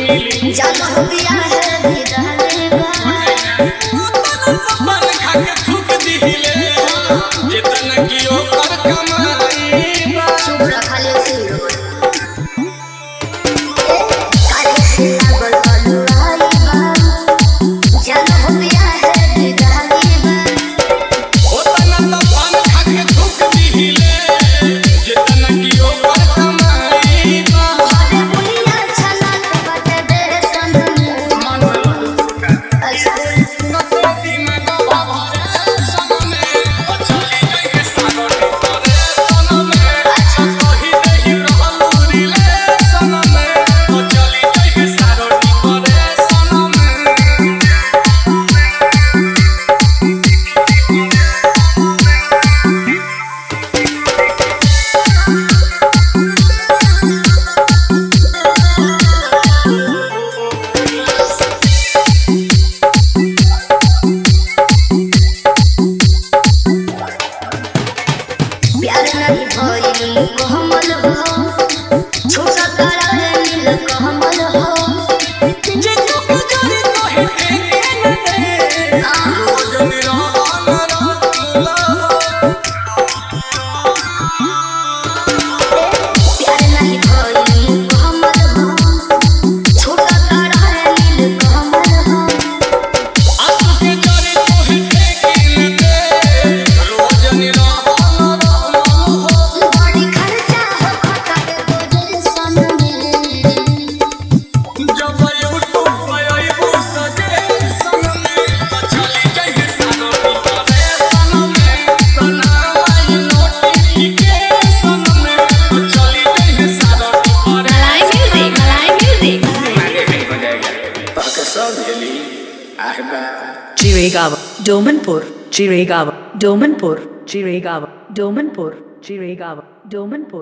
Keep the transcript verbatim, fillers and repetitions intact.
जानो हो गया है दीदारे बा मन खा के थूक दिहिले जितना की ओकर कमाई बा चुप रखा ले सिर काहे से लागल बलुआई बा जानो हो गया है दीदारे बा ओतना तो मन खा के थूक दिहिले जितना की ओकर कमाई बा अरे बुनिया छना के बटे दे सन मन अच्छा नती में गवा भरे सन में चली जाई के सागर करे सन में अच्छा कही देहि रहलू रिले सन में चली जाई के सागर करे सन में प्यार नहीं भइल कोमल हो छोटा तारा रे नील कोमल हो जे तू गुजरी तो है के न दे रोज निराल रहला प्यार नहीं भइल कोमल हो छोटा तारा रे नील कोमल हो आंसू के जरी तो है के न दे रोज निराल रहला बड़ी खर्चा हो खटा के गोजे सन में जब यूट्यूब पे आईबू सजे सन में चली जाई सानो करे सन में बनाई नोटिफिकेशन में चली जाई सानो करे मलाई म्यूजिक मलाई म्यूजिक आगे नहीं हो जाएगा पाके सब गेली आहबा Chiragawa, Domanpur, Chiragawa, Domanpur, Chiragawa, Domanpur, Chiragawa, Domanpur.